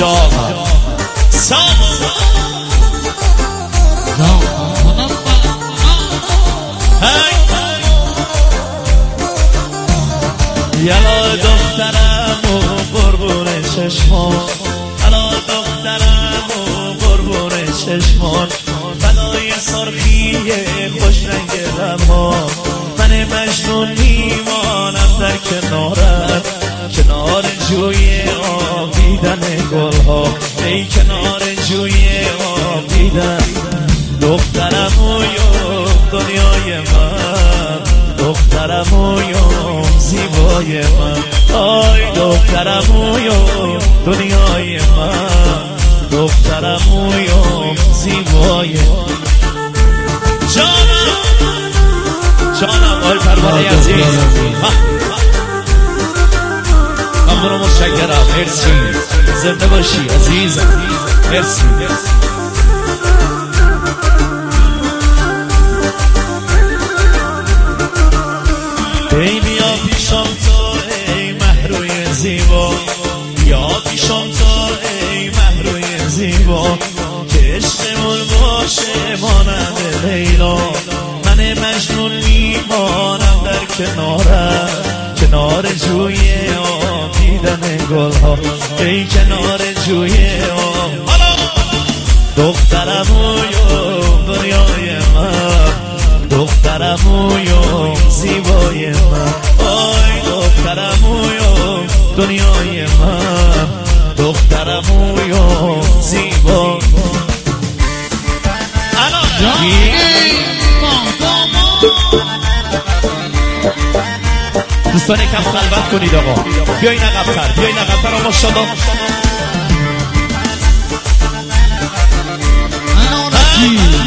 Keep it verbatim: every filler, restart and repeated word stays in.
آقا یلا دخترم و قربون چشمان، یلا دخترم و قربون چشمان، فدای سرخی خوش رنگ لبها، من مجنون میمانم در کنارت، کنار جوی آبیدن گلها، ای کنار جوی آبیدن دخترم و دنیای من، دخترم و زیبای من، آی دخترم و دنیای من، دخترم و زیبای جانم جانم. آی پروانه عزیز ممنون و متشکرم، مرسی، زنده باشی عزیزم، مرسی. ای بیا پیشم تو ای مهروی زیبا، بیا پیشم تو ای مهروی زیبا، که عشقمون باشه مانند لیلا، من مجنون میمانم در کنارت، کنار جوی آبیدن گلها، ای کنار جوی آب دخترم و دنیای من، دخترم و زیبای من، آی دخترم و دنیای من، دخترم و زیبا. دوستان کم خلوت کنید آقا، بیاین عقب‌تر، بیاین عقب‌تر آقا شادان. انا